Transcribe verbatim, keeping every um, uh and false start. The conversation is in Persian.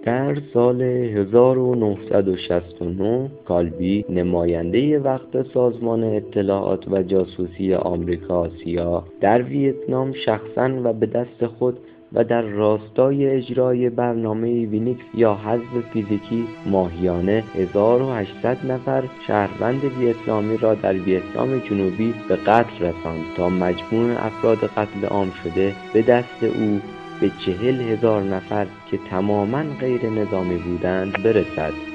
در سال هزار و نهصد و شصت و نه کالبی نماینده وقت سازمان اطلاعات و جاسوسی آمریکا سیاه در ویتنام شخصاً و به دست خود و در راستای اجرای برنامه وینیکس یا حذف فیزیکی ماهیانه هزار و هشتصد نفر شهروند ویتنامی را در ویتنام جنوبی به قتل رساند تا مجموع افراد قتل عام شده به دست او به چهل هزار نفر که تماماً غیر نظامی بودند برسد.